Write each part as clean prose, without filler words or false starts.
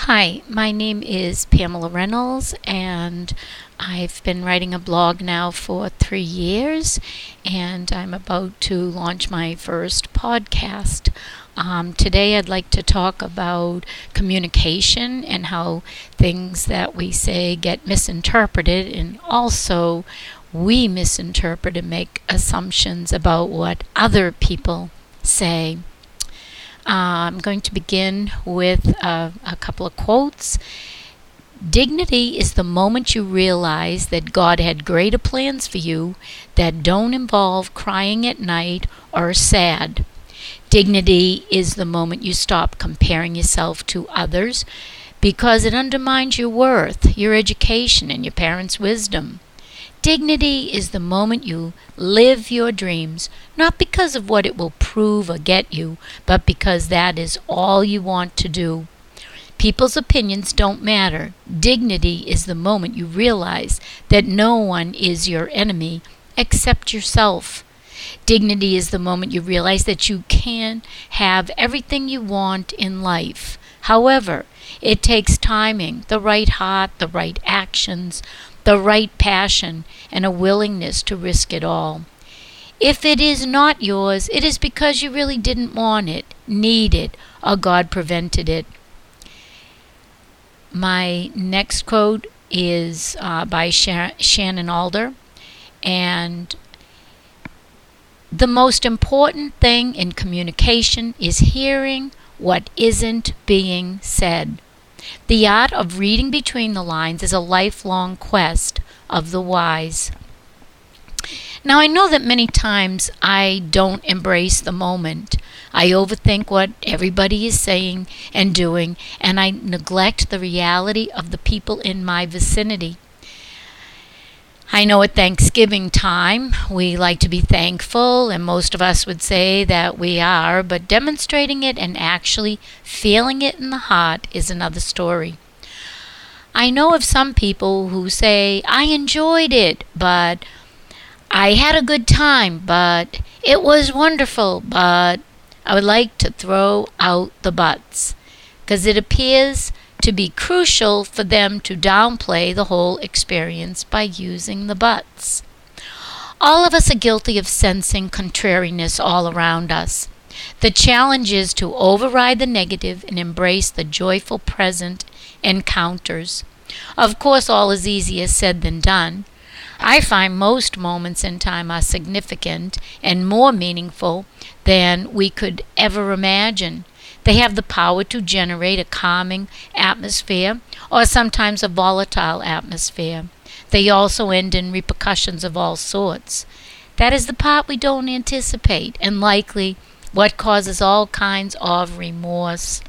Hi, my name is Pamela Reynolds, and I've been writing a blog now for 3 years, and I'm about to launch my first podcast. Today, I'd like to talk about communication and how things that we say get misinterpreted, and also we misinterpret and make assumptions about what other people say. I'm going to begin with a couple of quotes. Dignity is the moment you realize that God had greater plans for you that don't involve crying at night or sad. Dignity is the moment you stop comparing yourself to others because it undermines your worth, your education, and your parents' wisdom. Dignity is the moment you live your dreams, not because of what it will prove or get you, but because that is all you want to do. People's opinions don't matter. Dignity is the moment you realize that no one is your enemy except yourself. Dignity is the moment you realize that you can have everything you want in life. However, it takes timing, the right heart, the right actions, the right passion, and a willingness to risk it all. If it is not yours, it is because you really didn't want it, need it, or God prevented it. My next quote is by Shannon Alder, and the most important thing in communication is hearing what isn't being said. The art of reading between the lines is a lifelong quest of the wise. Now, I know that many times I don't embrace the moment. I overthink what everybody is saying and doing, and I neglect the reality of the people in my vicinity. I know at Thanksgiving time we like to be thankful, and most of us would say that we are, but demonstrating it and actually feeling it in the heart is another story. I know of some people who say, I enjoyed it, but I had a good time, but it was wonderful, but I would like to throw out the buts, because it appears to be crucial for them to downplay the whole experience by using the buts. All of us are guilty of sensing contrariness all around us. The challenge is to override the negative and embrace the joyful present encounters. Of course, all is easier said than done. I find most moments in time are significant and more meaningful than we could ever imagine. They have the power to generate a calming atmosphere or sometimes a volatile atmosphere. They also end in repercussions of all sorts. That is the part we don't anticipate, and likely what causes all kinds of remorse.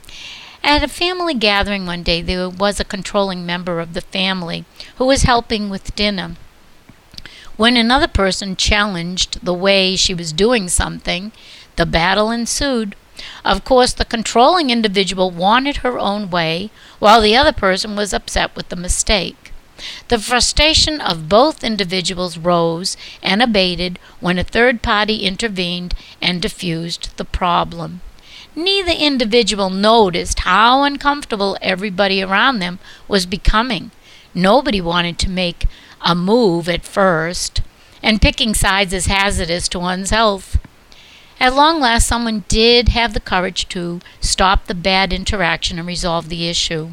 At a family gathering one day, there was a controlling member of the family who was helping with dinner. When another person challenged the way she was doing something, the battle ensued. Of course, the controlling individual wanted her own way, while the other person was upset with the mistake. The frustration of both individuals rose and abated when a third party intervened and diffused the problem. Neither individual noticed how uncomfortable everybody around them was becoming. Nobody wanted to make a move at first, and picking sides is hazardous to one's health. At long last, someone did have the courage to stop the bad interaction and resolve the issue.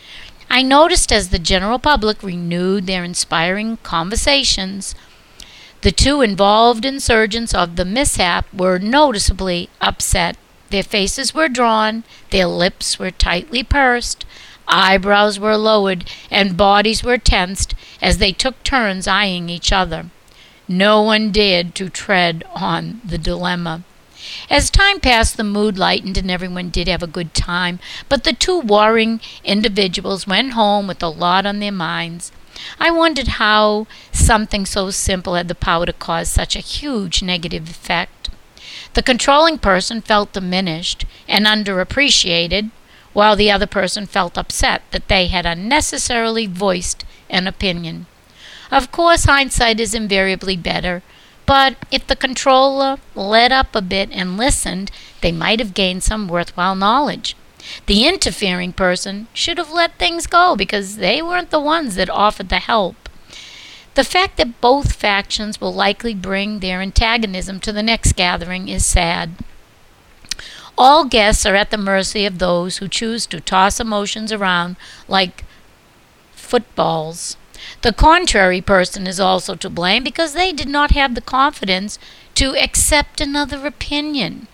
I noticed as the general public renewed their inspiring conversations, the two involved insurgents of the mishap were noticeably upset. Their faces were drawn, their lips were tightly pursed, eyebrows were lowered, and bodies were tensed as they took turns eyeing each other. No one dared to tread on the dilemma. As time passed, the mood lightened and everyone did have a good time, but the two warring individuals went home with a lot on their minds. I wondered how something so simple had the power to cause such a huge negative effect. The controlling person felt diminished and underappreciated, while the other person felt upset that they had unnecessarily voiced an opinion. Of course, hindsight is invariably better, but if the controller let up a bit and listened, they might have gained some worthwhile knowledge. The interfering person should have let things go because they weren't the ones that offered the help. The fact that both factions will likely bring their antagonism to the next gathering is sad. All guests are at the mercy of those who choose to toss emotions around like footballs. The contrary person is also to blame because they did not have the confidence to accept another opinion.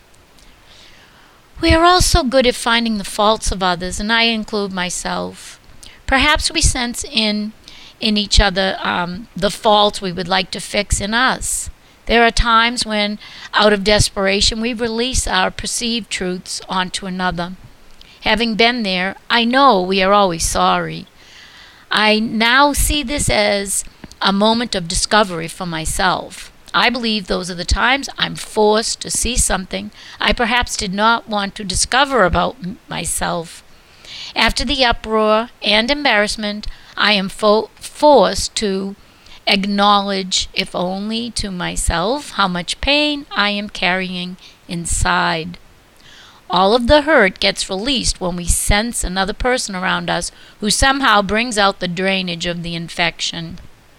We are also good at finding the faults of others, and I include myself. Perhaps we sense in each other the faults we would like to fix in us. There are times when, out of desperation, we release our perceived truths onto another. Having been there, I know we are always sorry. I now see this as a moment of discovery for myself. I believe those are the times I'm forced to see something I perhaps did not want to discover about myself. After the uproar and embarrassment, I am forced to acknowledge, if only to myself, how much pain I am carrying inside. All of the hurt gets released when we sense another person around us who somehow brings out the drainage of the infection.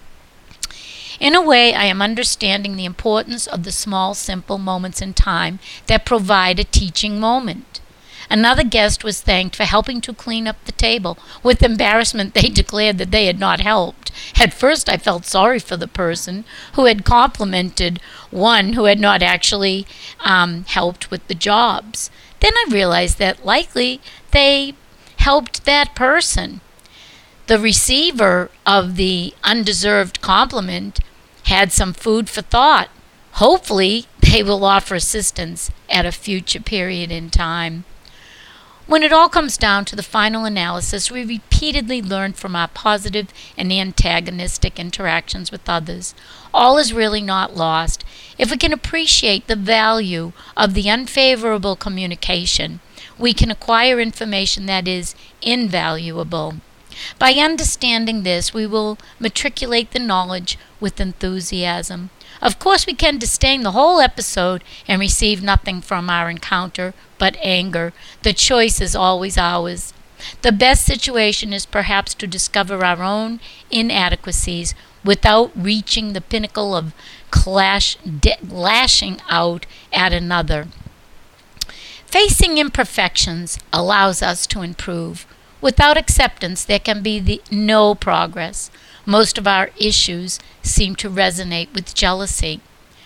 In a way, I am understanding the importance of the small, simple moments in time that provide a teaching moment. Another guest was thanked for helping to clean up the table. With embarrassment, they declared that they had not helped. At first, I felt sorry for the person who had complimented one who had not actually helped with the jobs. Then I realized that likely they helped that person. The receiver of the undeserved compliment had some food for thought. Hopefully, they will offer assistance at a future period in time. When it all comes down to the final analysis, we repeatedly learn from our positive and antagonistic interactions with others. All is really not lost. If we can appreciate the value of the unfavorable communication, we can acquire information that is invaluable. By understanding this, we will matriculate the knowledge with enthusiasm. Of course, we can disdain the whole episode and receive nothing from our encounter but anger. The choice is always ours. The best situation is perhaps to discover our own inadequacies without reaching the pinnacle of lashing out at another. Facing imperfections allows us to improve. Without acceptance, there can be no progress. Most of our issues seem to resonate with jealousy,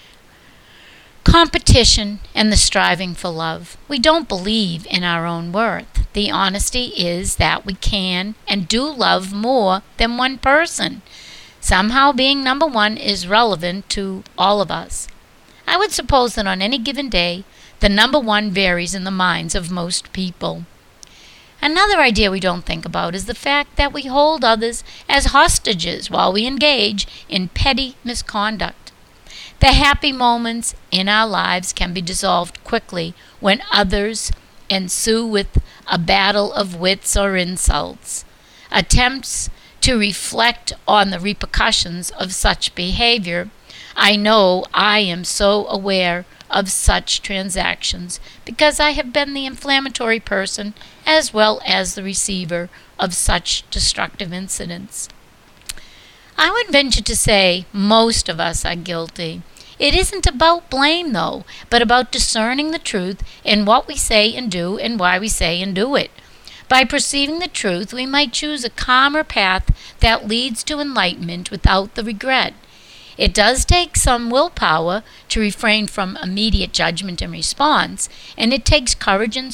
competition, and the striving for love. We don't believe in our own worth. The honesty is that we can and do love more than one person. Somehow being number one is relevant to all of us. I would suppose that on any given day, the number one varies in the minds of most people. Another idea we don't think about is the fact that we hold others as hostages while we engage in petty misconduct. The happy moments in our lives can be dissolved quickly when others ensue with a battle of wits or insults. Attempts to reflect on the repercussions of such behavior. I know I am so aware of such transactions because I have been the inflammatory person as well as the receiver of such destructive incidents. I would venture to say most of us are guilty. It isn't about blame, though, but about discerning the truth in what we say and do and why we say and do it. By perceiving the truth, we might choose a calmer path that leads to enlightenment without the regret. It does take some willpower to refrain from immediate judgment and response, and it takes courage and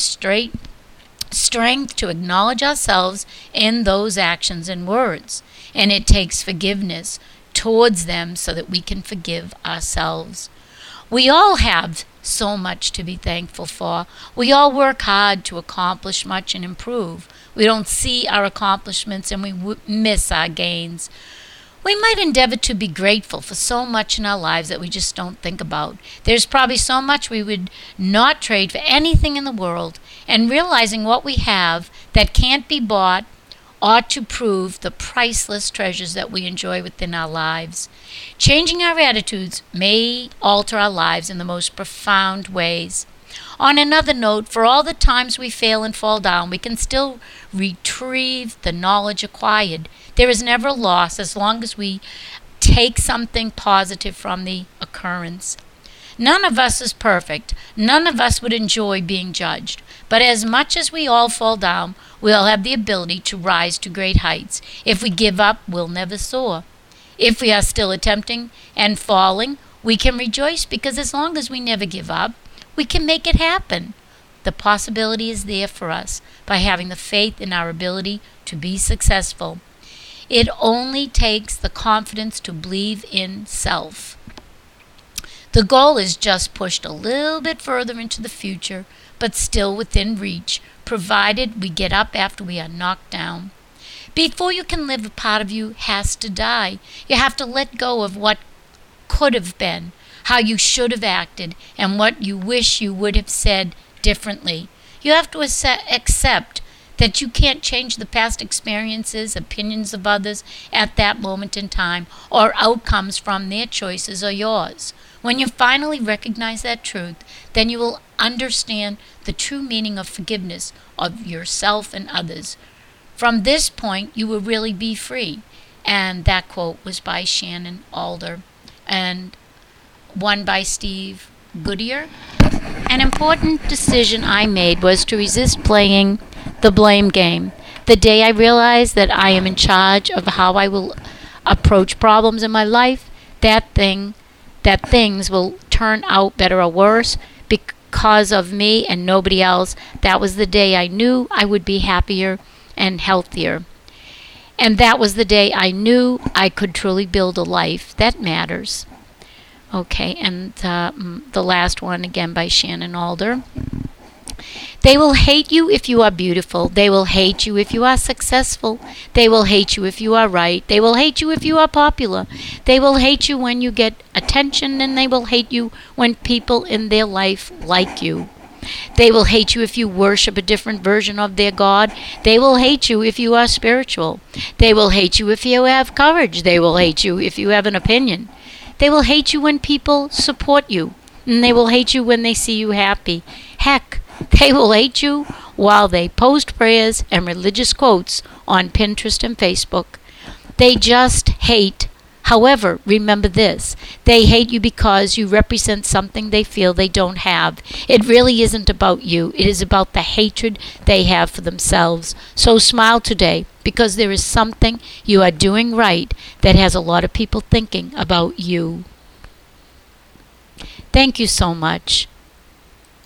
strength to acknowledge ourselves in those actions and words, and it takes forgiveness towards them so that we can forgive ourselves. We all have so much to be thankful for. We all work hard to accomplish much and improve. We don't see our accomplishments and we miss our gains. We might endeavor to be grateful for so much in our lives that we just don't think about. There's probably so much we would not trade for anything in the world, and realizing what we have that can't be bought ought to prove the priceless treasures that we enjoy within our lives. Changing our attitudes may alter our lives in the most profound ways. On another note, for all the times we fail and fall down, we can still retrieve the knowledge acquired. There is never a loss as long as we take something positive from the occurrence. None of us is perfect. None of us would enjoy being judged. But as much as we all fall down, we all have the ability to rise to great heights. If we give up, we'll never soar. If we are still attempting and falling, we can rejoice because as long as we never give up, we can make it happen. The possibility is there for us by having the faith in our ability to be successful. It only takes the confidence to believe in self. The goal is just pushed a little bit further into the future, but still within reach, provided we get up after we are knocked down. Before you can live, a part of you has to die. You have to let go of what could have been, how you should have acted, and what you wish you would have said differently. You have to accept that you can't change the past experiences, opinions of others at that moment in time, or outcomes from their choices or yours. When you finally recognize that truth, then you will understand the true meaning of forgiveness of yourself and others. From this point, you will really be free. And that quote was by Shannon Alder and one by Steve Goodyear. An important decision I made was to resist playing the blame game. The day I realized that I am in charge of how I will approach problems in my life, that things will turn out better or worse because of me and nobody else, that was the day I knew I would be happier and healthier. And that was the day I knew I could truly build a life that matters. Okay, and the last one again by Shannon Alder. They will hate you if you are beautiful. They will hate you if you are successful. They will hate you if you are right. They will hate you if you are popular. They will hate you when you get attention, and they will hate you when people in their life like you. They will hate you if you worship a different version of their God. They will hate you if you are spiritual. They will hate you if you have courage. They will hate you if you have an opinion. They will hate you when people support you, and they will hate you when they see you happy. Heck, they will hate you while they post prayers and religious quotes on Pinterest and Facebook. They just hate. However, remember this. They hate you because you represent something they feel they don't have. It really isn't about you. It is about the hatred they have for themselves. So smile today, because there is something you are doing right that has a lot of people thinking about you. Thank you so much.